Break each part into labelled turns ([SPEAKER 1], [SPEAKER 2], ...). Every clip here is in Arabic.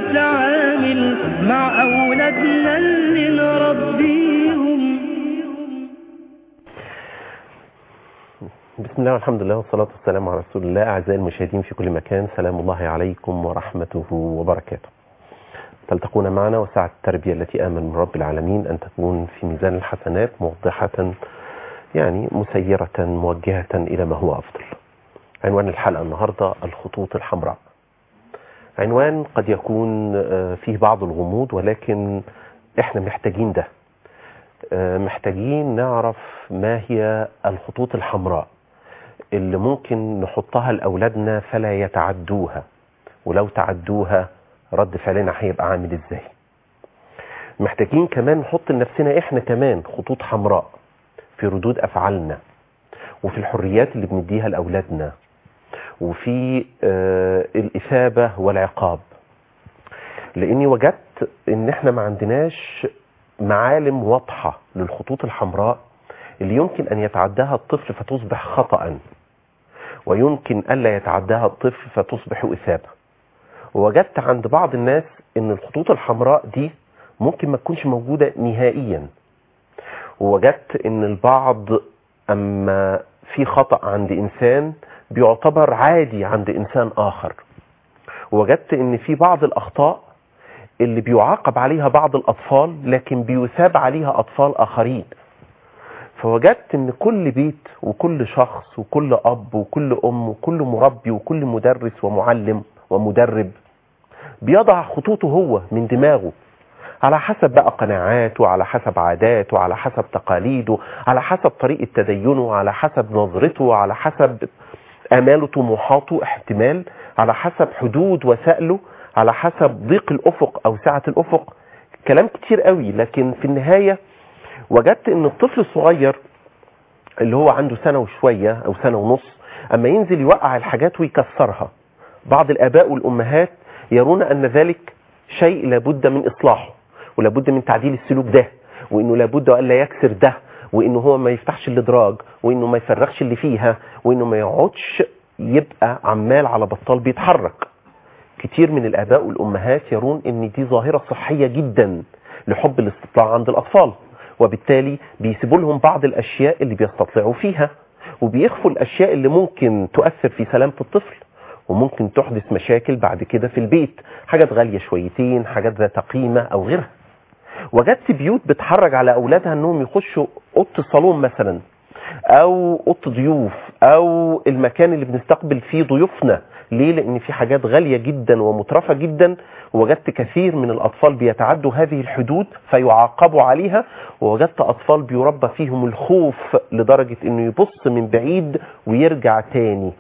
[SPEAKER 1] نتعامل مع أولادنا اللي نربيهم.
[SPEAKER 2] بسم الله والحمد لله والصلاة والسلام على رسول الله. أعزائي المشاهدين في كل مكان، سلام الله عليكم ورحمته وبركاته. تلتقون معنا وساعة التربية التي آمن من رب العالمين أن تكون في ميزان الحسنات، موضحة يعني مسيرة موجهة إلى ما هو أفضل. عنوان الحلقة النهاردة الخطوط الحمراء. عنوان قد يكون فيه بعض الغموض، ولكن احنا محتاجين ده، محتاجين نعرف ما هي الخطوط الحمراء اللي ممكن نحطها لأولادنا فلا يتعدوها، ولو تعدوها رد فعلنا هيبقى عامل ازاي. محتاجين كمان نحط لنفسنا احنا كمان خطوط حمراء في ردود افعالنا، وفي الحريات اللي بنديها لأولادنا، وفي الإثابة والعقاب. لاني وجدت ان احنا ما عندناش معالم واضحة للخطوط الحمراء اللي يمكن ان يتعداها الطفل فتصبح خطأ، ويمكن ألا يتعداها الطفل فتصبح إثابة. ووجدت عند بعض الناس ان الخطوط الحمراء دي ممكن ما تكونش موجودة نهائيا. ووجدت ان البعض اما في خطأ عند انسان بيعتبر عادي عند انسان اخر. ووجدت ان في بعض الاخطاء اللي بيعاقب عليها بعض الاطفال لكن بيثاب عليها اطفال اخرين. فوجدت ان كل بيت وكل شخص وكل اب وكل ام وكل مربي وكل مدرس ومعلم ومدرب بيضع خطوطه هو من دماغه، على حسب بقى قناعاته، على حسب عاداته، على حسب تقاليده، على حسب طريقة تدينه، على حسب نظرته، على حسب آماله طموحاته احتمال، على حسب حدود وسائله، على حسب ضيق الأفق أو سعة الأفق. كلام كتير قوي، لكن في النهاية وجدت ان الطفل الصغير اللي هو عنده سنة وشوية أو سنة ونص أما ينزل يوقع الحاجات ويكسرها، بعض الآباء والأمهات يرون أن ذلك شيء لابد من إصلاحه، ولابد من تعديل السلوك ده، وإنه لابد أن لا يكسر ده، وإنه هو ما يفتحش الإدراج، وإنه ما يفرغش اللي فيها، وإنه ما يقعدش يبقى عمال على بطال بيتحرك. كتير من الآباء والأمهات يرون أن دي ظاهرة صحية جدا لحب الاستطلاع عند الأطفال، وبالتالي بيسيبوا لهم بعض الأشياء اللي بيستطلعوا فيها، وبيخفوا الأشياء اللي ممكن تؤثر في سلامة الطفل وممكن تحدث مشاكل بعد كده في البيت، حاجات غالية شويتين، حاجات ذات قيمة أو غيرها. وجدت بيوت بتحرج على أولادها أنهم يخشوا أوضة الصالون مثلا، أو أوضة ضيوف، أو المكان اللي بنستقبل فيه ضيوفنا. ليه؟ لأن في حاجات غالية جدا ومترفة جدا. ووجدت كثير من الأطفال بيتعدوا هذه الحدود فيعاقبوا عليها. ووجدت أطفال بيربى فيهم الخوف لدرجة أنه يبص من بعيد ويرجع تاني،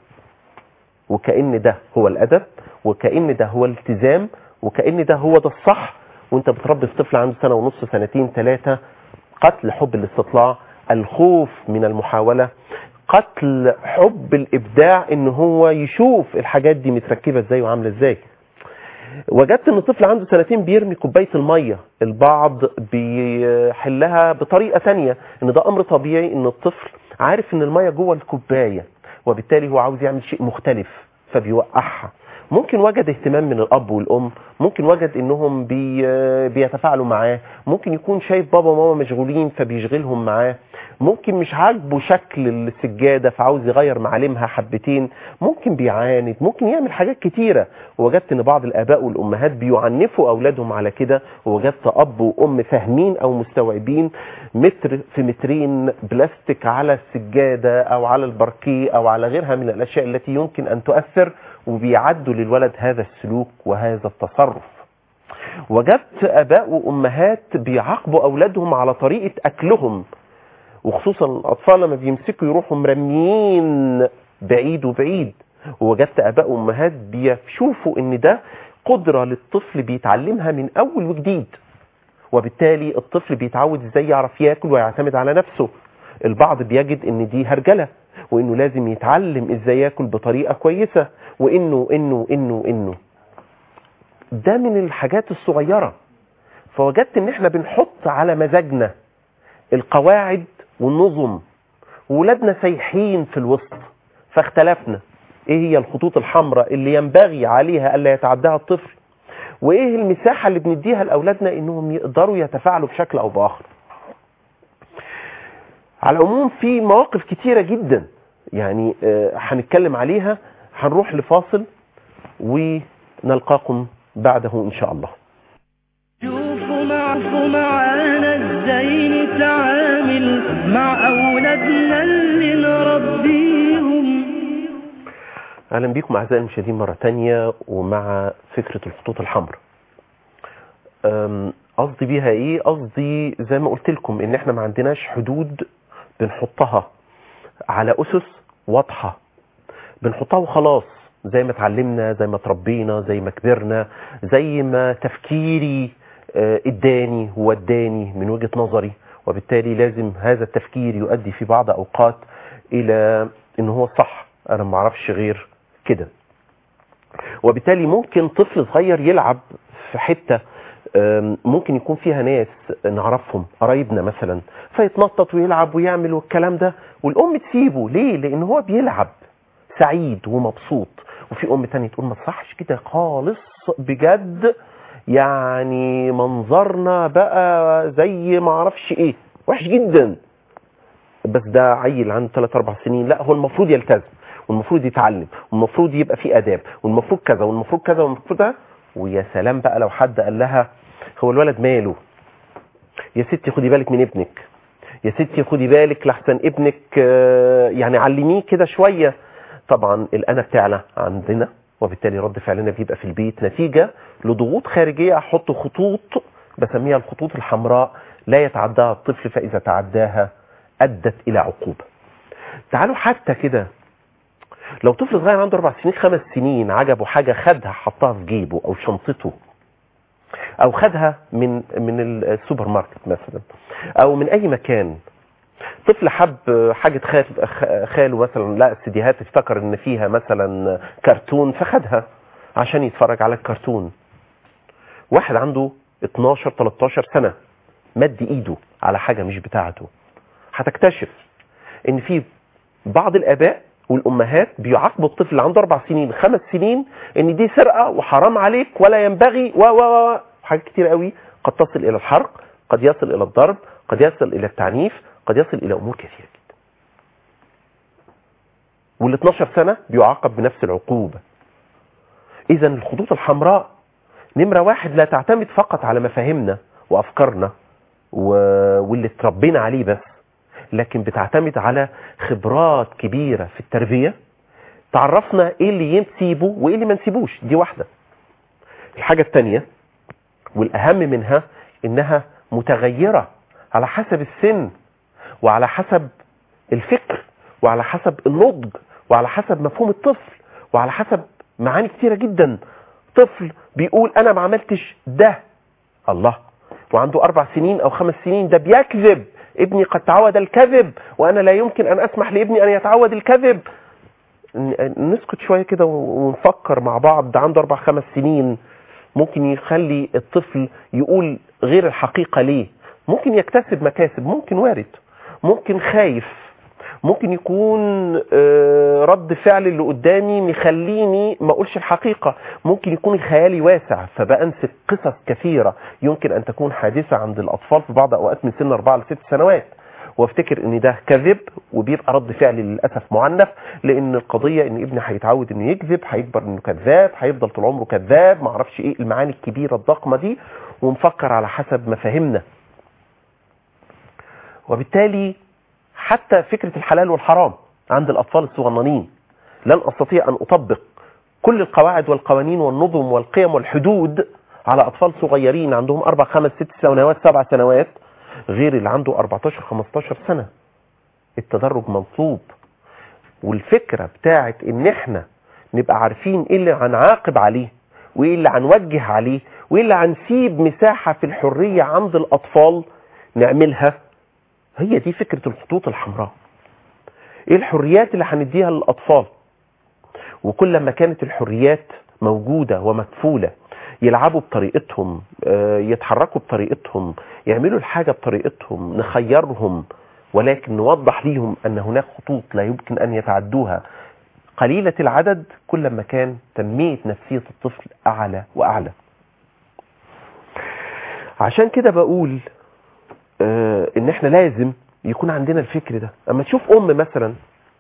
[SPEAKER 2] وكأن ده هو الأدب، وكأن ده هو الالتزام، وكأن ده هو ده الصح. وانت بتربي في طفل عنده سنة ونص، سنتين، 3، قتل حب الاستطلاع، الخوف من المحاولة، قتل حب الإبداع، ان هو يشوف الحاجات دي متركبة ازاي وعاملة ازاي. وجدت ان الطفل عنده سنتين بيرمي كوباية المية، البعض بيحلها بطريقة تانية، ان ده امر طبيعي، ان الطفل عارف ان المية جوه الكوباية، وبالتالي هو عاوز يعمل شيء مختلف فبيوقعها. ممكن وجد اهتمام من الاب والام، ممكن وجد انهم بيتفاعلوا معاه، ممكن يكون شايف بابا وماما مشغولين فبيشغلهم معاه، ممكن مش عاجبه شكل السجادة فعاوز يغير معالمها حبتين، ممكن بيعاند، ممكن يعمل حاجات كتيرة. ووجدت ان بعض الاباء والامهات بيعنفوا اولادهم على كده. ووجدت اب وام فاهمين او مستوعبين متر في مترين بلاستيك على السجادة او على الباركيه او على غيرها من الاشياء التي يمكن ان تؤثر، وبيعدوا للولد هذا السلوك وهذا التصرف. وجدت اباء وامهات بيعاقبوا اولادهم على طريقة اكلهم، وخصوصا الاطفال لما بيمسكوا يروحوا مرميين بعيد وبعيد. ووجدت اباء وامهات بيشوفوا ان ده قدرة للطفل بيتعلمها من اول وجديد، وبالتالي الطفل بيتعود ازاي يعرف ياكل ويعتمد على نفسه. البعض بيجد ان دي هرجلة، وانه لازم يتعلم ازاي ياكل بطريقة كويسة، وانه ده من الحاجات الصغيرة. فوجدت ان احنا بنحط على مزاجنا القواعد والنظم، وولادنا سايحين في الوسط، فاختلفنا ايه هي الخطوط الحمراء اللي ينبغي عليها الا يتعداها الطفل، وايه المساحة اللي بنديها لأولادنا انهم يقدروا يتفاعلوا بشكل او بآخر. على العموم في مواقف كتيرة جدا يعني هنتكلم عليها. هنروح لفاصل ونلقاكم بعده ان شاء الله.
[SPEAKER 1] شوفوا معانا ازاي نتعامل مع اولادنا اللي نربيهم.
[SPEAKER 2] اهلا بكم اعزائي المشاهدين مرة تانية ومع فكرة الخطوط الحمراء. قصدي بيها ايه؟ قصدي زي ما قلت لكم ان احنا ما عندناش حدود بنحطها على اسس واضحة، بنحطها وخلاص، زي ما اتعلمنا، زي ما تربينا، زي ما كبرنا، زي ما تفكيري اداني ووداني من وجهة نظري، وبالتالي لازم هذا التفكير يؤدي في بعض اوقات الى ان هو صح. انا ما اعرفش غير كده. وبالتالي ممكن طفل صغير يلعب في حتة ممكن يكون فيها ناس نعرفهم قرايبنا مثلا، فيتنطط ويلعب ويعمل والكلام ده، والام تسيبه. ليه؟ لان هو بيلعب سعيد ومبسوط. وفي ام تانية تقول ما تصحش كده خالص بجد، يعني منظرنا بقى زي ما اعرفش ايه، وحش جدا. بس ده عيل عنده 3-4 سنين، لا هو المفروض يلتزم والمفروض يتعلم والمفروض يبقى فيه اداب والمفروض كذا والمفروض كذا والمفروض ده. ويا سلام بقى لو حد قال لها هو الولد ماله، يا ستي خدي بالك من ابنك، يا ستي خدي بالك لحسن ابنك يعني علميه كده شوية. طبعا الأنا بتاعنا عندنا، وبالتالي رد فعلنا بيبقى في البيت نتيجة لضغوط خارجية. أحط خطوط بسميها الخطوط الحمراء لا يتعداها الطفل، فإذا تعداها أدت إلى عقوبة. تعالوا حتى كده لو طفل صغير عنده 4 سنين 5 سنين عجبه حاجة، خدها حطها في جيبه أو شنطته، أو خدها من السوبر ماركت مثلا أو من أي مكان. طفل حب حاجة خاله مثلا، لا السيديهات افتكر ان فيها مثلا كرتون فخدها عشان يتفرج على الكرتون. واحد عنده 12-13 سنة مد ايده على حاجة مش بتاعته، هتكتشف ان في بعض الاباء والامهات بيعاقبوا الطفل اللي عنده 4 سنين 5 سنين ان دي سرقة وحرام عليك ولا ينبغي حاجات كتير قوي، قد تصل الى الحرق، قد يصل الى الضرب، قد يصل الى التعنيف، قد يصل الى امور كثيرة جدا. وال 12 سنة بيعاقب بنفس العقوبة. اذا الخطوط الحمراء نمرة 1 لا تعتمد فقط على مفاهيمنا وافكارنا واللي اتربينا عليه بس، لكن بتعتمد على خبرات كبيرة في التربية تعرفنا ايه اللي نسيبه وايه اللي ما نسيبوش. دي واحدة. الحاجة الثانية والاهم منها انها متغيرة على حسب السن وعلى حسب الفكر وعلى حسب النضج وعلى حسب مفهوم الطفل وعلى حسب معاني كتيرة جدا. طفل بيقول انا ما عملتش ده، الله، وعنده 4 سنين او 5 سنين، ده بيكذب، ابني قد تعود الكذب وانا لا يمكن ان اسمح لابني ان يتعود الكذب. نسكت شوية كده ونفكر مع بعض. ده عنده 4-5 سنين، ممكن يخلي الطفل يقول غير الحقيقة ليه؟ ممكن يكتسب مكاسب، ممكن وارد، ممكن خايف، ممكن يكون رد فعل اللي قدامي مخليني ما اقولش الحقيقة، ممكن يكون خيالي واسع فبأنسب قصص كثيرة يمكن ان تكون حادثة عند الاطفال في بعض اوقات من سن 4-6 سنوات، وافتكر ان ده كذب وبيبقى رد فعلي للأسف معنف، لان القضية ان ابني هيتعود انه يكذب، هيكبر انه كذاب، هيفضل طول عمره كذاب، ما اعرفش ايه المعاني الكبيرة الضخمة دي، ونفكر على حسب مفاهيمنا. وبالتالي حتى فكرة الحلال والحرام عند الأطفال الصغننين لن أستطيع أن أطبق كل القواعد والقوانين والنظم والقيم والحدود على أطفال صغيرين عندهم 4 5 6 سنوات 7 سنوات غير اللي عنده 14 15 سنة. التدرج منصوب، والفكرة بتاعت ان احنا نبقى عارفين ايه اللي هنعاقب عليه وايه اللي هنوجه عليه وايه اللي هنسيب مساحة في الحرية عند الأطفال نعملها، هي دي فكرة الخطوط الحمراء. ايه الحريات اللي هنديها للأطفال؟ وكل ما كانت الحريات موجودة ومكفولة، يلعبوا بطريقتهم، يتحركوا بطريقتهم، يعملوا الحاجة بطريقتهم، نخيرهم، ولكن نوضح ليهم أن هناك خطوط لا يمكن أن يتعدوها. قليلة العدد كل ما كان تنمية نفسية الطفل أعلى وأعلى. عشان كده بقول ان احنا لازم يكون عندنا الفكر ده. اما تشوف ام مثلا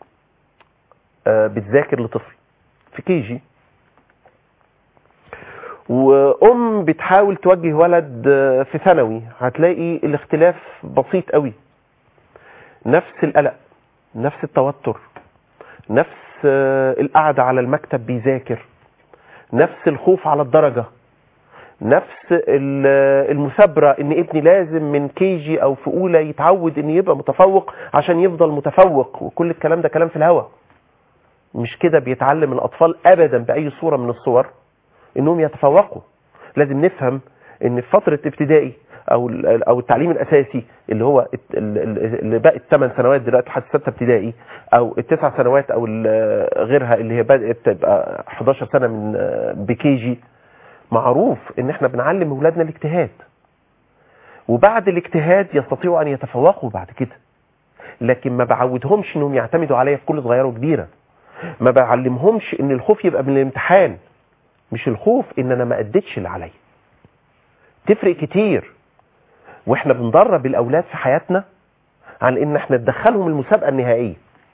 [SPEAKER 2] بتذاكر لطفل في كيجي، وام بتحاول توجه ولد في ثانوي، هتلاقي الاختلاف بسيط قوي. نفس القلق، نفس التوتر، نفس القعدة على المكتب بيذاكر، نفس الخوف على الدرجة، نفس المثابرة ان ابني لازم من كيجي او في اولى يتعود ان يبقى متفوق عشان يفضل متفوق، وكل الكلام ده كلام في الهوا. مش كده بيتعلم الاطفال ابدا باي صورة من الصور انهم يتفوقوا. لازم نفهم ان في فترة ابتدائي او التعليم الاساسي اللي هو اللي بقت 8 سنوات دلوقتي لحد 6 ابتدائي، او ال9 سنوات او غيرها اللي هي بدات تبقى 11 سنة من بكيجي، معروف ان احنا بنعلم اولادنا الاجتهاد، وبعد الاجتهاد يستطيعوا ان يتفوقوا بعد كده. لكن ما بعودهمش انهم يعتمدوا عليا في كل صغيره وكبيره. ما بعلمهمش ان الخوف يبقى من الامتحان، مش الخوف ان انا ما اديتش اللي عليا. تفرق كتير. واحنا بندرب الاولاد في حياتنا عن ان احنا ندخلهم المسابقه النهائيه.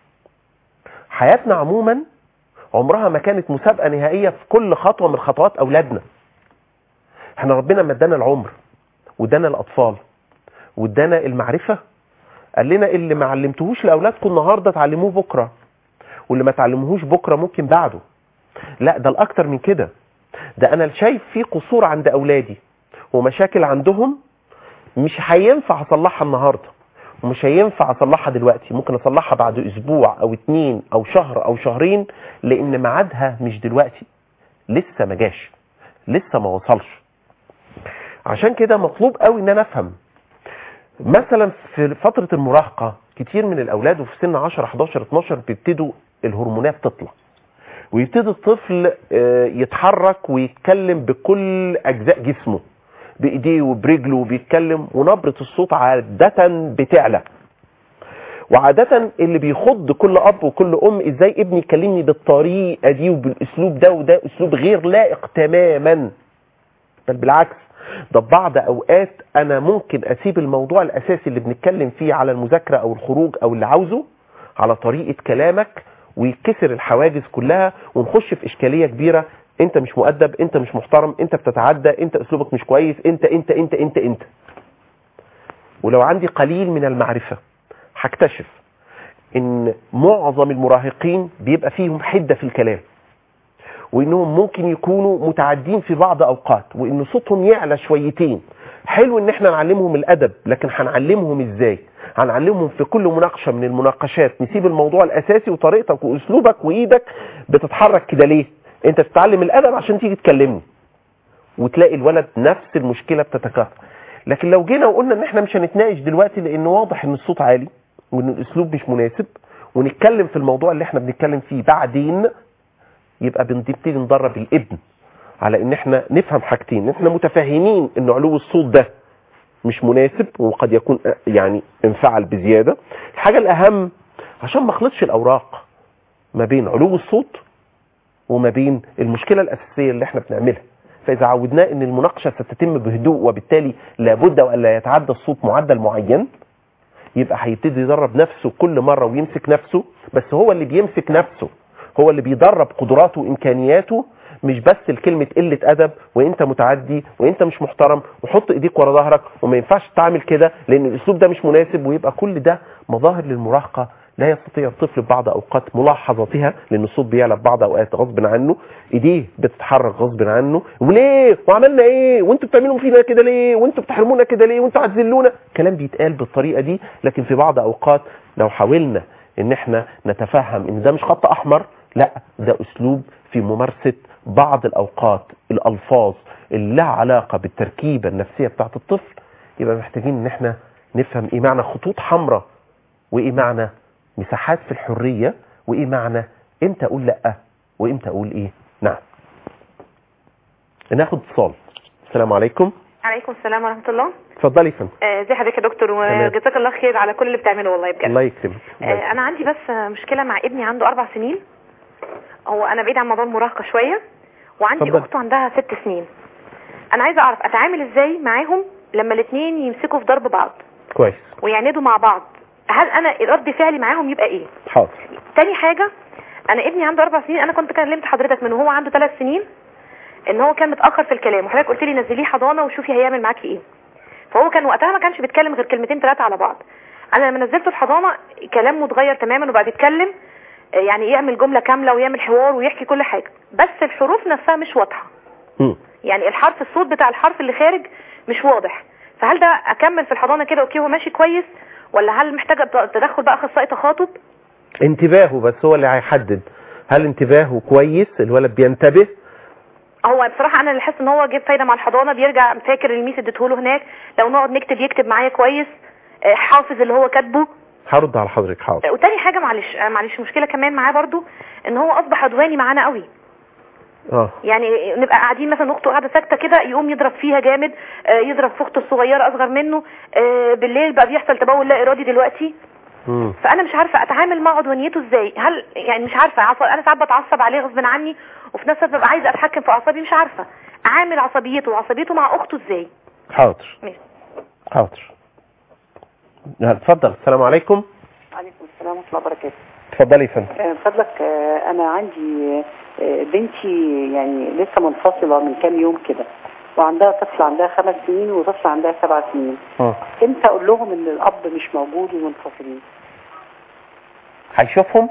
[SPEAKER 2] حياتنا عموما عمرها ما كانت مسابقه نهائيه في كل خطوه من خطوات اولادنا. احنا ربنا ما ادانا العمر وادانا الاطفال وادانا المعرفه، قال لنا اللي ما علمتوهوش لاولادكم النهارده تعلموه بكره، واللي ما تعلموهوش بكره ممكن بعده. لا، ده الاكتر من كده. ده انا شايف في قصور عند اولادي ومشاكل عندهم مش هينفع اصلحها النهارده، ومش هينفع اصلحها دلوقتي، ممكن اصلحها بعد اسبوع او 2 او شهر او شهرين، لان ميعادها مش دلوقتي، لسه ما جاش، لسه ما وصلش. عشان كده مطلوب قوي ان انا افهم. مثلا في فترة المراهقة كتير من الاولاد وفي سن 10 11 12 بيبتدوا الهرمونات تطلع، ويبتدي الطفل يتحرك ويتكلم بكل اجزاء جسمه، بايديه وبرجله، وبيتكلم، ونبرة الصوت عادة بتعلى. وعادة اللي بيخض كل اب وكل ام ازاي ابني يكلمني بالطريقة دي وبالاسلوب ده، وده اسلوب غير لائق تماما. بل بالعكس، ده بعض اوقات انا ممكن اسيب الموضوع الاساسي اللي بنتكلم فيه على المذاكرة او الخروج او اللي عاوزه على طريقة كلامك، ويكسر الحواجز كلها ونخش في اشكالية كبيرة. انت مش مؤدب، انت مش محترم، انت بتتعدى، انت اسلوبك مش كويس، انت انت انت انت انت. ولو عندي قليل من المعرفة هكتشف ان معظم المراهقين بيبقى فيهم حدة في الكلام، وانهم ممكن يكونوا متعدين في بعض اوقات، وان صوتهم يعلى شويتين. حلو ان احنا نعلمهم الادب، لكن هنعلمهم ازاي؟ هنعلمهم في كل مناقشة من المناقشات نسيب الموضوع الاساسي وطريقتك واسلوبك وايدك بتتحرك كده ليه؟ انت تتعلم الادب عشان تيجي تكلمني، وتلاقي الولد نفس المشكلة بتتكرر. لكن لو جينا وقلنا ان احنا مش هنتناقش دلوقتي لان واضح ان الصوت عالي وان الاسلوب مش مناسب، ونتكلم في الموضوع اللي احنا بنتكلم فيه بعدين، يبقى بنبتدي ندرب الابن على ان احنا نفهم حاجتين. احنا متفاهمين ان علو الصوت ده مش مناسب، وقد يكون يعني انفعل بزيادة. الحاجة الاهم عشان ما اخلطش الاوراق ما بين علو الصوت وما بين المشكلة الاساسية اللي احنا بنعملها. فاذا عودناه ان المناقشة ستتم بهدوء، وبالتالي لابد والا يتعدى الصوت معدل معين، يبقى هيبتدي يدرب نفسه كل مرة ويمسك نفسه. بس هو اللي بيمسك نفسه هو اللي بيدرب قدراته وامكانياته، مش بس الكلمة قلة ادب وانت متعدي وانت مش محترم وحط ايديك ورا ظهرك وما ينفعش تعمل كده لان الاسلوب ده مش مناسب. ويبقى كل ده مظاهر للمراهقة لا يستطيع الطفل ببعض اوقات ملاحظتها، لان الصوت بيعلى ببعض اوقات غصب عنه، ايديه بتتحرك غصب عنه، وليه وعملنا ايه وانتوا بتعملوا فينا كده ليه وانتوا بتحرمونا كده ليه وانتوا هتذلونا. كلام بيتقال بالطريقة دي. لكن في بعض اوقات لو حاولنا ان احنا نتفهم ان ده مش خط احمر، لا، ده اسلوب في ممارسة بعض الاوقات الالفاظ اللي لها علاقة بالتركيبة النفسية بتاعت الطفل، يبقى محتاجين ان احنا نفهم ايه معنى خطوط حمراء، وايه معنى مساحات في الحرية، وايه معنى امتى اقول لا وامتى اقول ايه نعم. ناخد اتصال. السلام عليكم.
[SPEAKER 3] عليكم السلام ورحمة الله.
[SPEAKER 2] اتفضلي يا فندم.
[SPEAKER 3] ازي حضرتك يا دكتور، وجزاك الله خير على كل اللي بتعمله والله بجد.
[SPEAKER 2] الله يكرمك.
[SPEAKER 3] انا عندي بس مشكلة مع ابني، عنده 4 سنين. هو انا بعيد عن موضوع المراهقة شوية، وعندي اخته عندها 6 سنين. انا عايزة اعرف اتعامل ازاي معاهم لما الاثنين يمسكوا في ضرب بعض
[SPEAKER 2] كويس
[SPEAKER 3] ويعندوا مع بعض، هل انا رد فعلي معاهم يبقى ايه؟
[SPEAKER 2] حاضر.
[SPEAKER 3] تاني حاجه، انا ابني عنده 4 سنين، انا كنت كلمت حضرتك من وهو عنده 3 سنين ان هو كان متاخر في الكلام، وحضرتك قلت لي نزليه حضانه وشوفي هيعمل معاكي ايه. فهو كان وقتها ما كانش بيتكلم غير كلمتين 3 على بعض. انا لما نزلته الحضانه كلامه اتغير تماما وبقى بيتكلم، يعني يعمل جمله كامله ويعمل حوار ويحكي كل حاجه، بس الحروف نفسها مش واضحه. يعني الحرف، الصوت بتاع الحرف اللي خارج مش واضح. فهل ده اكمل في الحضانه كده اوكي هو ماشي كويس، ولا هل محتاجه تدخل بقى اخصائي تخاطب؟
[SPEAKER 2] انتباهه بس هو اللي هيحدد هل انتباهه كويس، الولد بينتبه.
[SPEAKER 3] هو بصراحه انا اللي حاسس ان هو جاب فايده مع الحضانه، بيرجع فاكر الميس اديته له هناك، لو نقعد نكتب يكتب معايا كويس، حافظ اللي هو كاتبه.
[SPEAKER 2] هرد على حضرتك. حاضر.
[SPEAKER 3] وتاني حاجه معلش مشكله كمان معاه برضو ان هو اصبح عدواني معانا قوي. يعني نبقى قاعدين مثلا اخته قاعده ساكته كده يقوم يضرب فيها جامد، يضرب في اخته الصغيره اصغر منه، بالليل بقى بيحصل تبول لا ارادي دلوقتي. فانا مش عارفه اتعامل مع عدوانيته ازاي. هل يعني مش عارفه، انا ساعات بتعصب عليه غصب عني، وفي نفس الوقت ببقى عايزه اتحكم في اعصابي، مش عارفه اعامل عصبيته وعصبيته مع اخته ازاي.
[SPEAKER 2] حاضر. حاضر. اتفضل. السلام عليكم.
[SPEAKER 4] عليكم السلام ورحمه الله وبركاته.
[SPEAKER 2] اتفضلي يا فندم.
[SPEAKER 4] من فضلك انا عندي بنتي يعني لسه منفصله من كام يوم كده، وعندها طفل عندها 5 سنين وطفل عندها 7 سنين. امتى اقول لهم ان الاب مش موجود ومنفصلين؟
[SPEAKER 2] هيشوفهم؟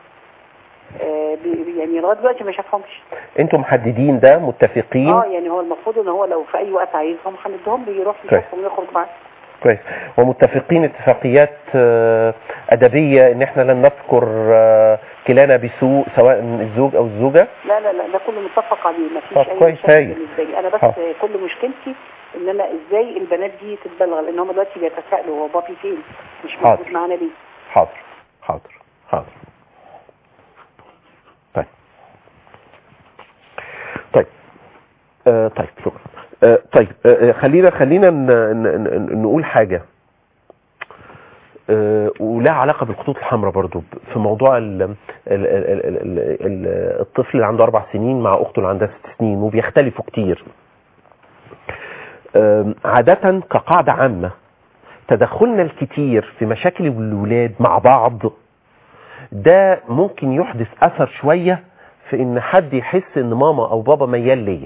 [SPEAKER 4] يعني لغايه دلوقتي ما شافهمش.
[SPEAKER 2] انتوا محددين ده، متفقين؟
[SPEAKER 4] يعني هو المفروض ان هو لو في اي وقت عايزهم هندهم يروح يشوفهم ويخرج معاهم.
[SPEAKER 2] كويس. ومتفقين اتفاقيات أدبية ان احنا لن نذكر كلانا بسوء سواء الزوج او الزوجة؟
[SPEAKER 4] لا ده كله متفق عليه، ما فيش اي
[SPEAKER 2] كويس.
[SPEAKER 4] بالنسبه لي انا بس كل مشكلتي ان انا ازاي البنات دي تتبلغ، لان هم دلوقتي بيتساءلوا هو بابي فين مش موجود معانا ليه.
[SPEAKER 2] حاضر. طيب شكرا. طيب خلينا نقول حاجة ولها علاقة بالخطوط الحمراء برضو في موضوع الطفل اللي عنده 4 سنين مع أخته اللي عندها 6 سنين، وبيختلفوا كتير. عادة كقاعدة عامة تدخلنا الكتير في مشاكل الولاد مع بعض ده ممكن يحدث أثر شوية في إن حد يحس إن ماما أو بابا ميال ليا،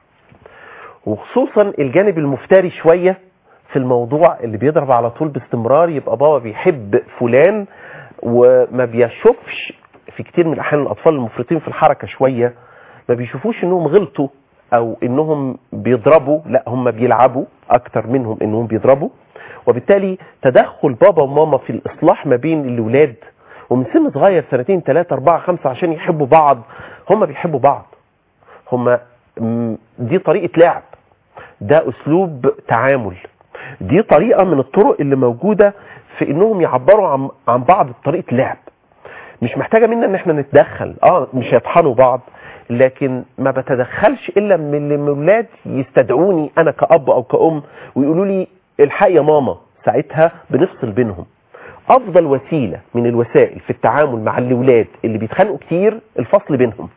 [SPEAKER 2] وخصوصا الجانب المفتري شوية في الموضوع اللي بيضرب على طول باستمرار، يبقى بابا بيحب فلان وما بيشوفش في كتير من الأحيان الأطفال المفرطين في الحركة شوية ما بيشوفوش إنهم غلطوا أو إنهم بيضربوا، لا هم بيلعبوا أكتر منهم إنهم بيضربوا. وبالتالي تدخل بابا وماما في الإصلاح ما بين الولاد ومن سن صغير 2 3 4 5 عشان يحبوا بعض. هم بيحبوا بعض، هم دي طريقة لعب، ده أسلوب تعامل، دي طريقة من الطرق اللي موجودة في إنهم يعبروا عن بعض بطريقة لعب. مش محتاجة منا إن احنا نتدخل، مش هيطحنوا بعض، لكن ما بتدخلش إلا من الولاد يستدعوني أنا كأب أو كأم ويقولوا لي الحق يا ماما، ساعتها بنفصل بينهم. أفضل وسيلة من الوسائل في التعامل مع الولاد اللي بيتخانقوا كتير الفصل بينهم.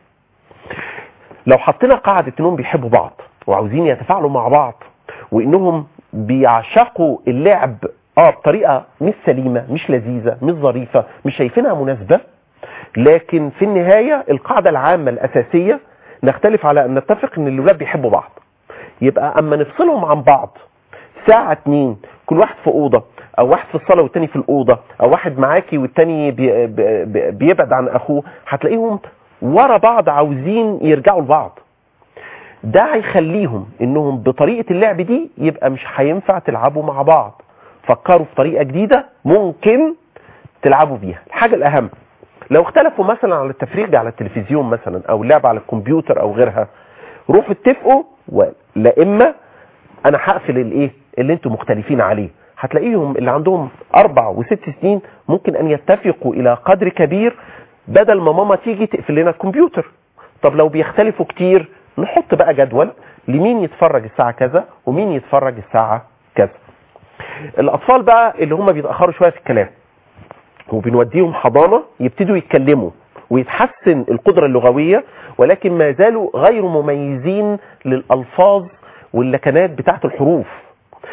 [SPEAKER 2] لو حطينا قاعدة إنهم بيحبوا بعض وعاوزين يتفاعلوا مع بعض وإنهم بيعشقوا اللعب بطريقة مش سليمة، مش لذيذة، مش ظريفة، مش شايفينها مناسبة، لكن في النهاية القاعدة العامة الأساسية نختلف على أن نتفق أن الولاد بيحبوا بعض. يبقى أما نفصلهم عن بعض ساعة 2 كل واحد في أوضة، أو واحد في الصالة والتاني في الأوضة، أو واحد معاكي والتاني بيبعد عن أخوه، هتلاقيهم ورا بعض عاوزين يرجعوا لبعض. ده هيخليهم انهم بطريقة اللعب دي يبقى مش هينفع تلعبوا مع بعض. فكروا في طريقة جديدة ممكن تلعبوا بيها. الحاجة الأهم لو اختلفوا مثلا على التفريج على التلفزيون مثلا او اللعب على الكمبيوتر او غيرها، روحوا اتفقوا، ولا اما انا هقفل اللي انتم مختلفين عليه. هتلاقيهم اللي عندهم 4 و6 سنين ممكن ان يتفقوا الى قدر كبير، بدل ما ماما تيجي تقفل لنا الكمبيوتر. طب لو بيختلفوا كتير نحط بقى جدول لمين يتفرج الساعة كذا ومين يتفرج الساعة كذا. الأطفال بقى اللي هم بيتأخروا شوية في الكلام وبنوديهم حضانة يبتدوا يتكلموا ويتحسن القدرة اللغوية، ولكن ما زالوا غير مميزين للألفاظ واللكنات بتاعت الحروف.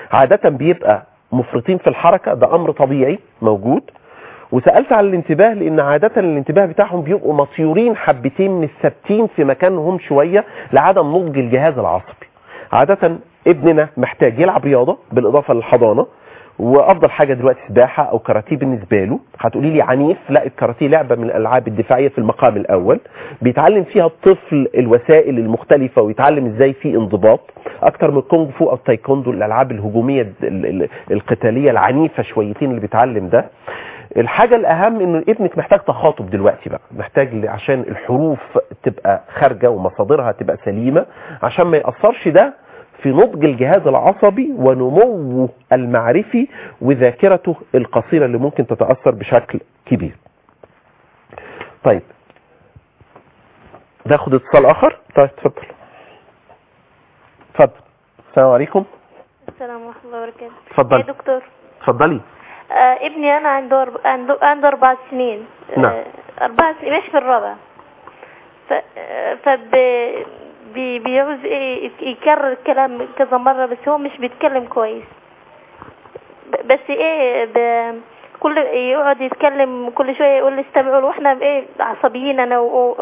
[SPEAKER 2] عادة بيبقى مفرطين في الحركة، ده امر طبيعي موجود. وسألت على الانتباه لان عادة الانتباه بتاعهم بيبقوا مطيورين حبتين من الثابتين في مكانهم شوية لعدم نضج الجهاز العصبي. عادة ابننا محتاج يلعب رياضة بالاضافة للحضانة، وافضل حاجة دلوقتي سباحة او كاراتيه بالنسبة له. هتقولي لي عنيف، لا، الكاراتيه لعبة من الالعاب الدفاعية في المقام الاول، بيتعلم فيها الطفل الوسائل المختلفة ويتعلم ازاي في انضباط اكتر من الكونغ فو او التايكوندو، الالعاب الهجومية القتالية العنيفة شويتين اللي بيتعلم ده. الحاجة الاهم انه ابنك محتاج تخاطب دلوقتي بقى، محتاج عشان الحروف تبقى خارجة ومصادرها تبقى سليمة، عشان ما يأثرش ده في نضج الجهاز العصبي ونموه المعرفي وذاكرته القصيرة اللي ممكن تتأثر بشكل كبير. طيب ناخد اتصال اخر. طيب اتفضل. اتفضل. السلام عليكم.
[SPEAKER 5] السلام ورحمة الله وبركاته.
[SPEAKER 2] اتفضل
[SPEAKER 5] يا دكتور.
[SPEAKER 2] اتفضلي.
[SPEAKER 5] ابني انا عنده 4 سنين.
[SPEAKER 2] نعم.
[SPEAKER 5] 4 سنين مش في الرابع. بيعوز يكرر الكلام كذا مرة، بس هو مش بيتكلم كويس. بس كل يقعد يتكلم كل شوية يقول لي استمعوا له، واحنا عصبيين، انا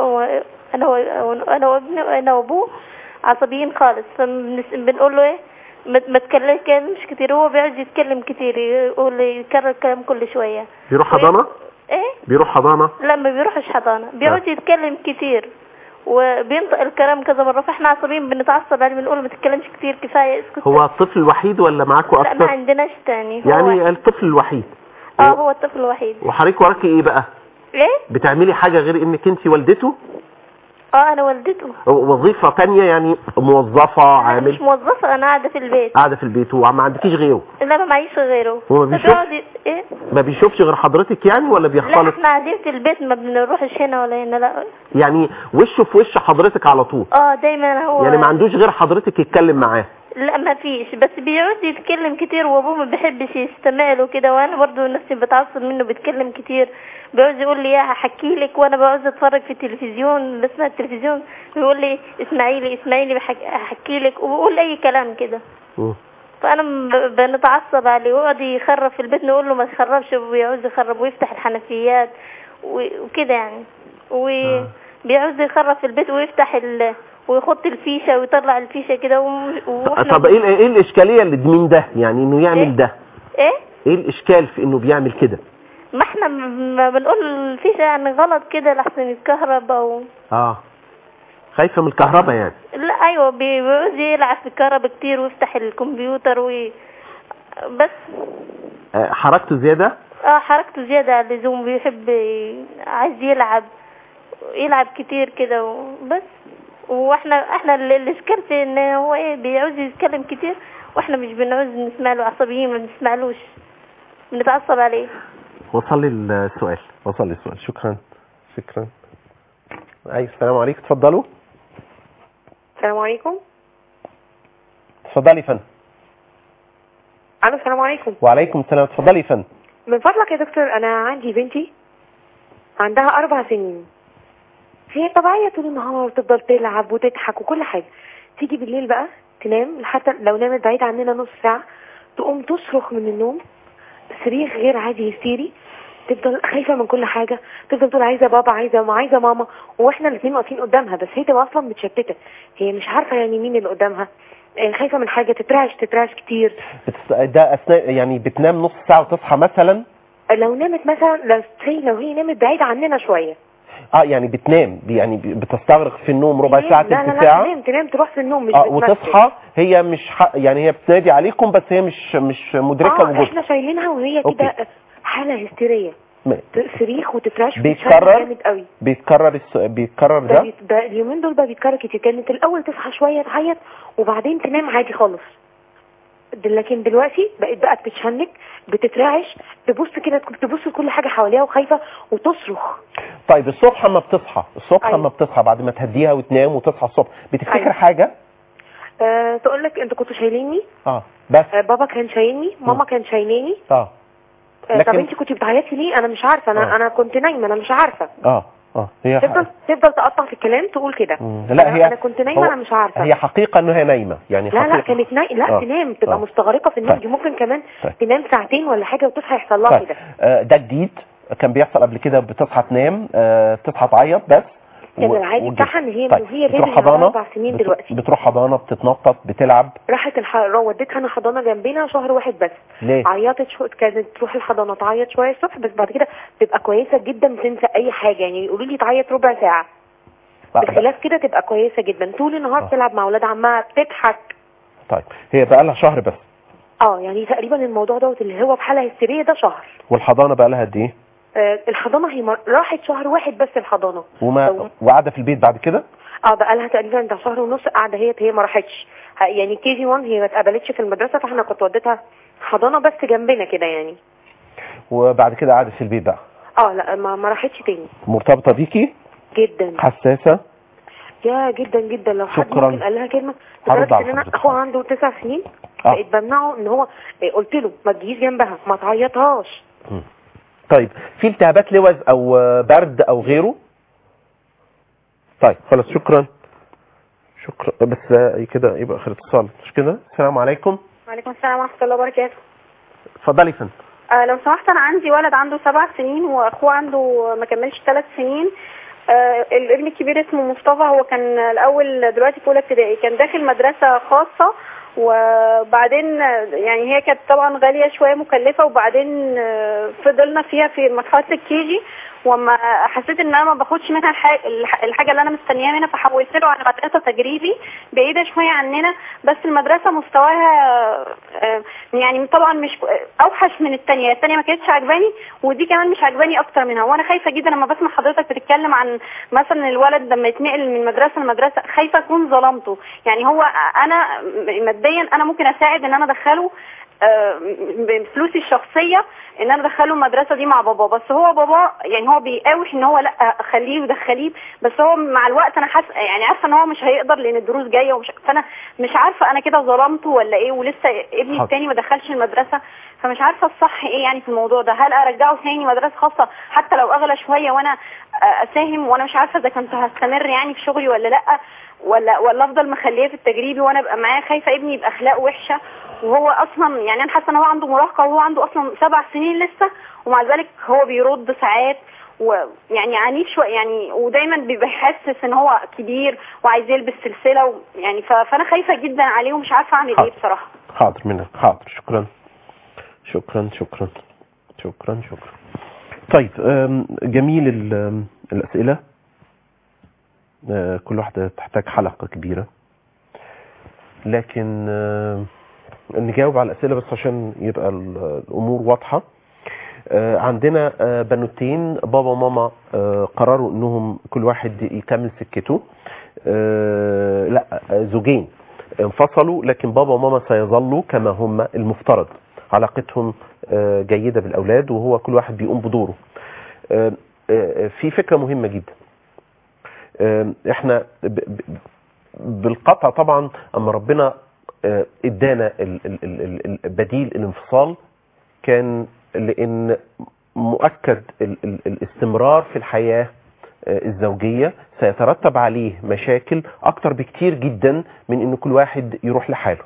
[SPEAKER 5] وابوه عصبيين خالص. فبنقول له ما تكلمش كتير، هو بيقعد يتكلم كتير، يقول يكرر الكلام كل شوية.
[SPEAKER 2] بيروح حضانة؟ بيروح حضانة؟
[SPEAKER 5] لا ما بيروحش حضانة، بيقعد يتكلم كتير وبينطق الكلام كذا مرة، فاحنا عصبيين بنتعصب عليه، بنقول ما تتكلمش كتير، كفاية اسكت.
[SPEAKER 2] هو الطفل الوحيد ولا معاكوا اكتر؟
[SPEAKER 5] لا ما عندناش تاني.
[SPEAKER 2] يعني الطفل الوحيد.
[SPEAKER 5] هو الطفل الوحيد.
[SPEAKER 2] وحضرتك وراكي ايه بقى؟ بتعملي حاجة غير انك انت والدته؟
[SPEAKER 5] انا والدته.
[SPEAKER 2] وظيفة تانية يعني موظفة عامل؟
[SPEAKER 5] مش موظفة، انا قاعدة في البيت.
[SPEAKER 2] قاعدة في البيت وما عندكيش غيره؟
[SPEAKER 5] لا ما معيش غيره.
[SPEAKER 2] هو ما بيشوفش غير حضرتك يعني ولا بيختلط؟
[SPEAKER 5] لا احنا قاعدين في البيت، ما بنروحش هنا ولا هنا. لا
[SPEAKER 2] يعني وشه في وش حضرتك على طول؟
[SPEAKER 5] دايما هو
[SPEAKER 2] يعني ما عندوش غير حضرتك يتكلم معاه؟
[SPEAKER 5] لا ما فيش، بس بيقعد يتكلم كتير وابوه ما بيحبش يستمع له كده، وانا برضو نفسي بتعصب منه، بيتكلم كتير، بيقعد يقول لي هحكي لك، وانا بعوز اتفرج في التلفزيون، بسمع التلفزيون بيقول لي اسمعي لي هحكي لك، وبقول اي كلام كده. فانا بنتعصب عليه، ويقعد يخرب في البيت، نقول له ما تخربش، وبيعوز يخرب ويفتح الحنفيات وكده يعني، وبيعوز يخرب في البيت ويفتح ويحط الفيشه ويطلع الفيشه كده
[SPEAKER 2] طب ايه الاشكاليه اللي من ده يعني انه يعمل ده؟ ايه الاشكال في انه بيعمل كده؟
[SPEAKER 5] ما احنا ما بنقول الفيشه يعني غلط كده لحسن يتكهرب او
[SPEAKER 2] خايفه من الكهرباء يعني؟
[SPEAKER 5] لا ايوه، بيعوز يلعب في الكهرباء كتير ويفتح الكمبيوتر بس.
[SPEAKER 2] حركته زياده؟
[SPEAKER 5] حركته زياده عن اللزوم، بيحب عايز يلعب كتير كده وبس. واحنا الاشكال في ان هو بيعوز يتكلم كتير، واحنا مش بنعوز نسمع له، عصبيين ما بنسمعلوش، بنتعصب عليه.
[SPEAKER 2] وصل لي السؤال. شكرا. السلام عليكم. اتفضلوا.
[SPEAKER 6] السلام عليكم.
[SPEAKER 2] اتفضلي يا فندم.
[SPEAKER 6] السلام عليكم.
[SPEAKER 2] وعليكم السلام. اتفضلي يا فندم.
[SPEAKER 6] من فضلك يا دكتور، انا عندي بنتي عندها 4 سنين، هي طبيعية طول النهار وتفضل تلعب وتضحك وكل حاجة، تيجي بالليل بقى تنام، حتى لو نامت بعيد عننا نص ساعة تقوم تصرخ من النوم صريخ غير عادي هستيري، تفضل خايفة من كل حاجة، تفضل تقول عايزة بابا عايزة ماما، واحنا الاثنين واقفين قدامها، بس هي تبقى اصلا متشتتة، هي مش عارفة يعني مين اللي قدامها، خايفة من حاجة، تترعش كتير.
[SPEAKER 2] ده اثناء يعني بتنام نص ساعة وتصحى مثلا؟
[SPEAKER 6] لو نامت مثلا، لو هي نامت بعيد عننا شوية.
[SPEAKER 2] يعني بتنام، يعني بتستغرق في النوم ربع ساعة تلت ساعة؟
[SPEAKER 6] لا تنام تروح في النوم، مش
[SPEAKER 2] وتصحى هي مش يعني هي بتنادي عليكم بس هي مش مدركة وجودها.
[SPEAKER 6] احنا شايلينها وهي كده حالة هستيرية، صريخ وتترعش
[SPEAKER 2] بيتكرر
[SPEAKER 6] جامد قوي.
[SPEAKER 2] بيتكرر
[SPEAKER 6] ده اليومين دول بقى بيتكرر كتير. كانت الاول تصحى شوية تعيط وبعدين تنام عادي خالص، لكن دلوقتي بقت بتشنك، بتترعش، تبص كده، تبص لكل حاجة حواليها وخايفة وتصرخ.
[SPEAKER 2] طيب الصبح ما بتصحى ما بتصحى بعد ما تهديها وتنام وتصحى الصبح بتفتكر حاجة؟
[SPEAKER 6] تقول لك انتوا كنتوا شايليني،
[SPEAKER 2] بس
[SPEAKER 6] بابا كان شايلني، ماما كان شايلاني.
[SPEAKER 2] لكن
[SPEAKER 6] طب انت كنت بتعيطي ليه؟ انا مش عارفة، انا كنت نايمة، انا مش عارفة.
[SPEAKER 2] هي
[SPEAKER 6] تفضل تقطع في الكلام تقول كده.
[SPEAKER 2] لا هي
[SPEAKER 6] انا كنت نايمه، انا مش عارفه.
[SPEAKER 2] هي حقيقه ان هي نايمه يعني.
[SPEAKER 6] لا كانت لا تنام، تبقى مستغرقه في النوم. دي ممكن كمان تنام ساعتين ولا حاجه وتصحى يحصل لها كده.
[SPEAKER 2] ده جديد كان بيحصل قبل كده، بتصحى تنام تصحى تعيط بس.
[SPEAKER 6] كان العادي بتاعها ان هي
[SPEAKER 2] بتروح حضانه
[SPEAKER 6] 4 سنين دلوقتي.
[SPEAKER 2] بتروح حضانه، بتتنطط، بتلعب.
[SPEAKER 6] راحت وديتها انا حضانه جنبنا شهر واحد بس.
[SPEAKER 2] ليه؟
[SPEAKER 6] عيطت كانت تروح الحضانه تعيط شويه الصبح، بس بعد كده تبقى كويسه جدا، بتنسى اي حاجه. يعني يقولوا لي تعيط ربع ساعه، بخلاف كده تبقى كويسه جدا طول النهار. تلعب مع اولاد عمها، بتضحك.
[SPEAKER 2] طيب هي بقى لها شهر بس؟
[SPEAKER 6] يعني تقريبا الموضوع دوت اللي هو بحالة هستيريه ده شهر.
[SPEAKER 2] والحضانه بقى لها قد ايه؟
[SPEAKER 6] الحضانه هي راحت شهر واحد بس الحضانه.
[SPEAKER 2] وقاعده في البيت بعد كده؟
[SPEAKER 6] بقى لها تقريبا ده شهر ونص قاعده. هي ما راحتش يعني KG 1، هي ما اتقبلتش في المدرسه، فاحنا كنت وديتها حضانه بس جنبنا كده يعني.
[SPEAKER 2] وبعد كده قعدت في البيت بقى؟
[SPEAKER 6] لا ما راحتش تاني.
[SPEAKER 2] مرتبطه بيكي
[SPEAKER 6] جدا؟
[SPEAKER 2] حساسه؟
[SPEAKER 6] يا جدا جدا. لو حد ممكن قال لها كلمه، لدرجه ان انا اخوها عنده 9 سنين بقيت بمنعه ان هو، قلت له ما تجيش جنبها، ما تعيطهاش.
[SPEAKER 2] طيب في التهابات لوز او برد او غيره؟ طيب خلاص شكرا بس كده يبقى اخر اتصال، مش كده؟ السلام عليكم.
[SPEAKER 7] وعليكم السلام ورحمه الله وبركاته.
[SPEAKER 2] اتفضلي يا فندم.
[SPEAKER 7] لو سمحت، انا عندي ولد عنده 7 سنين واخوه عنده ما كملش 3 سنين. الابن الكبير اسمه مصطفى، هو كان الاول دلوقتي في اولى ابتدائي، كان داخل مدرسه خاصه، وبعدين يعني هي كانت طبعا غاليه شويه مكلفه، وبعدين فضلنا فيها في مرحله الكيجي، وما حسيت ان انا ما باخدش منها الحاجه اللي انا مستنياها منها، فحولت له على مدرسه تجريبي بعيده شويه عننا، بس المدرسه مستواها يعني طبعا مش اوحش من الثانيه ما كانتش عجباني، ودي كمان مش عجباني اكتر منها. وانا خايفه جدا لما بسمع حضرتك بتتكلم عن مثلا الولد لما يتنقل من مدرسه لمدرسه، خايفه اكون ظلمته. يعني هو انا ماديا انا ممكن اساعد ان انا ادخله بفلوسي الشخصيه ان انا ادخله المدرسه دي مع بابا، بس هو بابا يعني هو بيقاوح ان هو لا خليه ودخليه، بس هو مع الوقت انا حاسه يعني عارفه ان هو مش هيقدر لان الدروس جايه فانا مش عارفه انا كده ظلمته ولا ايه، ولسه ابني الثاني ما دخلش المدرسه، فمش عارفه الصح ايه يعني في الموضوع ده. هل ارجعه ثاني مدرسه خاصه حتى لو اغلى شويه وانا اساهم، وانا مش عارفه اذا كنت هستمر يعني في شغلي ولا لا، ولا افضل مخليه في التجريبي وانا ابقى معاه خايفه ابني يبقى اخلاقه وحشه، وهو اصلا يعني انا حاسه ان هو عنده مراهقه وهو عنده اصلا 7 سنين لسه، ومع ذلك هو بيرد ساعات ويعني عنيف شويه يعني، ودايما بيبقى حاسس ان هو كبير وعايز يلبس سلسله يعني فانا خايفه جدا عليه ومش عارفه اعمل ايه بصراحه.
[SPEAKER 2] حاضر منك، حاضر. شكرا. طيب جميل الاسئله، كل واحده تحتاج حلقه كبيره، لكن نجاوب على الاسئله بس عشان يبقى الامور واضحه. عندنا بنوتين، بابا وماما قرروا انهم كل واحد يكمل سكته. لا، زوجين انفصلوا، لكن بابا وماما سيظلوا كما هم. المفترض علاقتهم جيدة بالاولاد، وهو كل واحد بيقوم بدوره. في فكرة مهمة جدا، احنا بالقطع طبعا اما ربنا ادانا بديل الانفصال كان لان مؤكد الاستمرار في الحياة الزوجية سيترتب عليه مشاكل اكتر بكتير جدا من ان كل واحد يروح لحاله،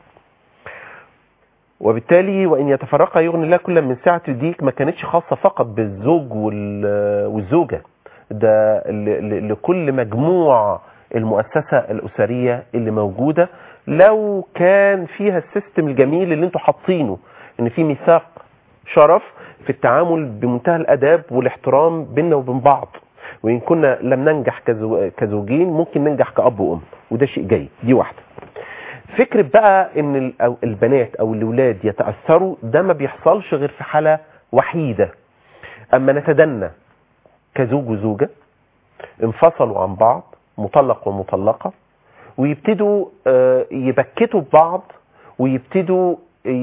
[SPEAKER 2] وبالتالي وان يتفرقا يغني الله كل من سعة. دي ما كانتش خاصة فقط بالزوج والزوجة، ده لكل مجموع المؤسسة الأسرية اللي موجودة، لو كان فيها السيستم الجميل اللي انتوا حاطينه ان في ميثاق شرف في التعامل بمنتهى الاداب والاحترام بيننا وبين بعض، وان كنا لم ننجح كزوجين ممكن ننجح كأب وأم، وده شيء جيد. دي واحدة. فكرة بقى ان البنات او الولاد يتأثروا، ده ما بيحصلش غير في حالة وحيدة، اما نتدنى كزوج وزوجة انفصلوا عن بعض، مطلق ومطلقة، ويبتدوا يبكتوا ببعض، ويبتدوا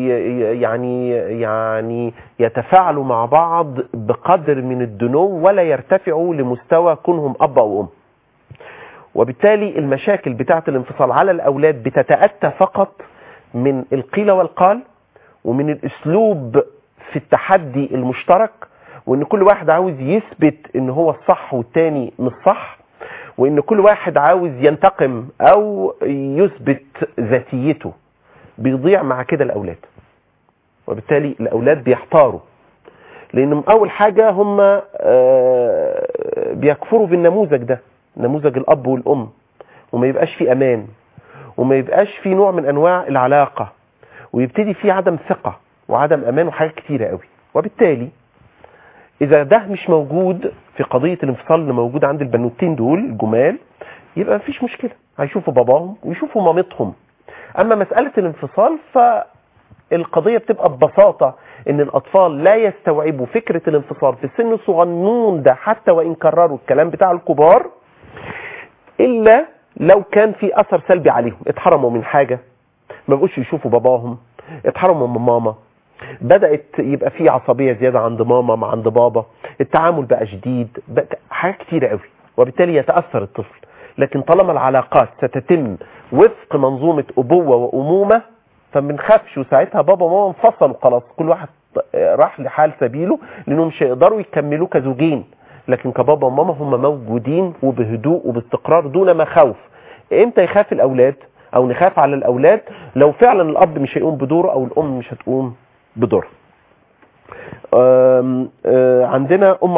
[SPEAKER 2] يعني يتفاعلوا مع بعض بقدر من الدنو ولا يرتفعوا لمستوى كونهم أب أو أم. وبالتالي المشاكل بتاعة الانفصال على الأولاد بتتأتى فقط من القيل والقال، ومن الأسلوب في التحدي المشترك، وان كل واحد عاوز يثبت ان هو الصح والتاني مش صح، وان كل واحد عاوز ينتقم او يثبت ذاتيته، بيضيع مع كده الاولاد. وبالتالي الاولاد بيحتاروا، لان اول حاجة هم بيكفروا بالنموذج ده، نموذج الاب والام، وما يبقاش في امان، وما يبقاش في نوع من انواع العلاقة، ويبتدي في عدم ثقة وعدم امان وحاجات كتيرة قوي. وبالتالي اذا ده مش موجود في قضية الانفصال اللي موجود عند البنوتين دول الجمال، يبقى مفيش مشكلة، هيشوفوا باباهم ويشوفوا مامتهم. اما مسألة الانفصال فالقضية بتبقى ببساطة ان الاطفال لا يستوعبوا فكرة الانفصال في السن الصغنون ده، حتى وان كرروا الكلام بتاع الكبار، الا لو كان في اثر سلبي عليهم، اتحرموا من حاجة، ما بقوش يشوفوا باباهم، اتحرموا من ماما، بدأت يبقى في عصبية زيادة عند ماما مع عند بابا، التعامل بقى شديد، بقى حاجات كتيرة قوي، وبالتالي يتأثر الطفل. لكن طالما العلاقات ستتم وفق منظومة أبوة وأمومة، فمنخافش، وساعتها بابا وماما انفصلوا خلاص، كل واحد راح لحال سبيله، لأنهم مش هيقدروا يكملوا كزوجين، لكن كبابا وماما هم موجودين وبهدوء وباستقرار دون مخاوف. امتى يخاف الأولاد أو نخاف على الأولاد؟ لو فعلا الأب مش هيقوم بدوره أو الأم مش هتقوم بدور. عندنا ام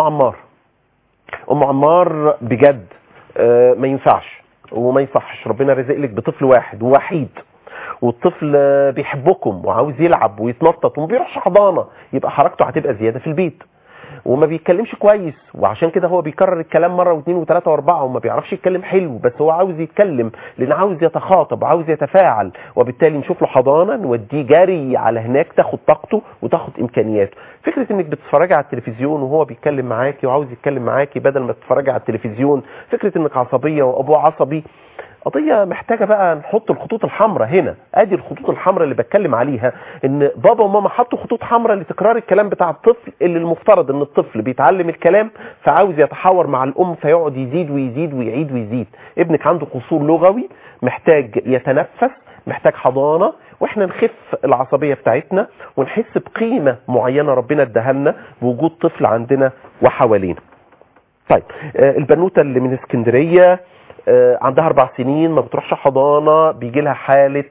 [SPEAKER 2] عمار بجد ما ينفعش وما يصحش. ربنا رزق لك بطفل واحد ووحيد، والطفل بيحبكم وعاوز يلعب ويتنطط وما بيروحش حضانه، يبقى حركته هتبقى زياده في البيت، وما بيتكلمش كويس، وعشان كده هو بيكرر الكلام مره واثنين وثلاثه واربعه، وما بيعرفش يتكلم حلو، بس هو عاوز يتكلم لان عاوز يتخاطب وعاوز يتفاعل. وبالتالي نشوف له حضانه نوديه جري على هناك، تاخد طاقته وتاخد امكانياته. فكره انك بتتفرجي على التلفزيون وهو بيتكلم معاكي وعاوز يتكلم معاكي بدل ما تتفرجي على التلفزيون، فكره انك عصبيه وابوه عصبي، قضية محتاجة بقى نحط الخطوط الحمراء هنا. ادي الخطوط الحمراء اللي بتكلم عليها، ان بابا وماما حطوا خطوط حمراء لتكرار الكلام بتاع الطفل، اللي المفترض ان الطفل بيتعلم الكلام فعاوز يتحاور مع الام، فيقعد يزيد ويزيد ويعيد ويزيد. ابنك عنده قصور لغوي، محتاج يتنفس، محتاج حضانة، واحنا نخف العصبية بتاعتنا ونحس بقيمة معينة ربنا اداها لنا بوجود طفل عندنا وحوالينا. طيب البنوتة اللي من اسكندرية عندها 4 سنين، ما بتروحش حضانة، بيجي لها حالة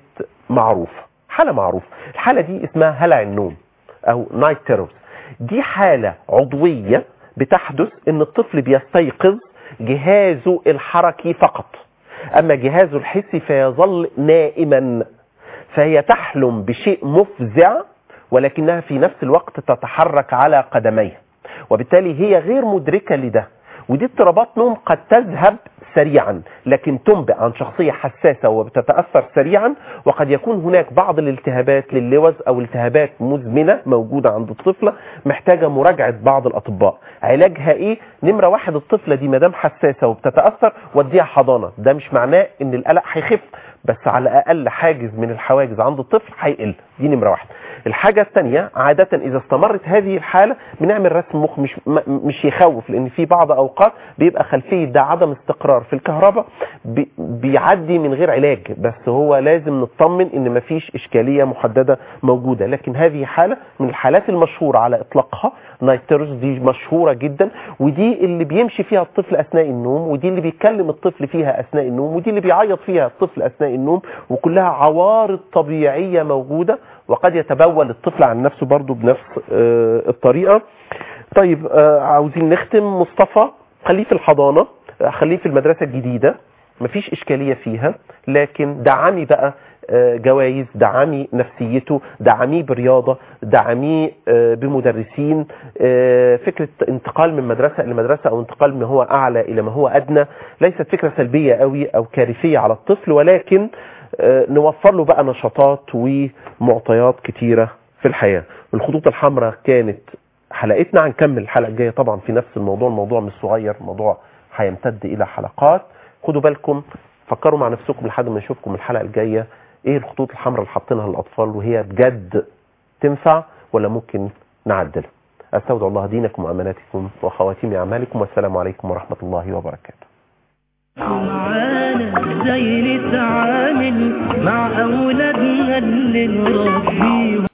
[SPEAKER 2] حالة معروفة. الحالة دي اسمها هلع النوم او نايت تيرورز. دي حالة عضوية بتحدث ان الطفل بيستيقظ جهازه الحركي فقط، اما جهازه الحسي فيظل نائما، فهي تحلم بشيء مفزع ولكنها في نفس الوقت تتحرك على قدميها، وبالتالي هي غير مدركة لده. ودي اضطرابات نوم قد تذهب سريعا، لكن تنبئ عن شخصية حساسة وبتتأثر سريعا. وقد يكون هناك بعض الالتهابات للوز او التهابات مزمنة موجودة عند الطفلة، محتاجة مراجعة بعض الأطباء. علاجها ايه؟ نمرة 1، الطفلة دي مدام حساسة وبتتأثر وديها حضانة. ده مش معناه ان القلق هيخف، بس على الأقل حاجز من الحواجز عند الطفل هيقل. دي نمرة 1. الحاجة الثانية، عادة إذا استمرت هذه الحالة بنعمل رسم مخ، مش يخوف، لأن في بعض أوقات بيبقى خلفية ده عدم استقرار في الكهرباء بيعدي من غير علاج، بس هو لازم نطمن إن مفيش إشكالية محددة موجودة. لكن هذه حالة من الحالات المشهورة على إطلاقها، نايت تيرورز، دي مشهورة جدا، ودي اللي بيمشي فيها الطفل أثناء النوم، ودي اللي بيتكلم الطفل فيها أثناء النوم، ودي اللي بيعيط فيها الطفل أثناء النوم، وكلها عوارض طبيعية موجودة، وقد يتبول الطفل عن نفسه برضو بنفس الطريقة. طيب عاوزين نختم. مصطفى خليه في الحضانة، خليه في المدرسة الجديدة، مفيش إشكالية فيها، لكن دعمي بقى جوائز، دعمي نفسيته، دعميه برياضة، دعميه بمدرسين. فكرة انتقال من مدرسة إلى مدرسة أو انتقال من هو أعلى إلى ما هو أدنى ليست فكرة سلبية قوي أو كارثية على الطفل، ولكن نوفر له بقى نشاطات ومعطيات كتيرة في الحياة. الخطوط الحمراء كانت حلقتنا، هنكمل الحلقة الجاية طبعا في نفس الموضوع. الموضوع مش صغير، الموضوع هيمتد إلى حلقات. خدوا بالكم، فكروا مع نفسكم لحد ما نشوفكم الحلقة الجاية ايه الخطوط الحمراء اللي حاطينها للأطفال، وهي بجد تنفع ولا ممكن نعدلها. أستودع الله دينكم وأماناتكم وخواتيم أعمالكم، والسلام عليكم ورحمة الله وبركاته.
[SPEAKER 1] معانا ازاي نتعامل مع أولادنا اللي نربيهم.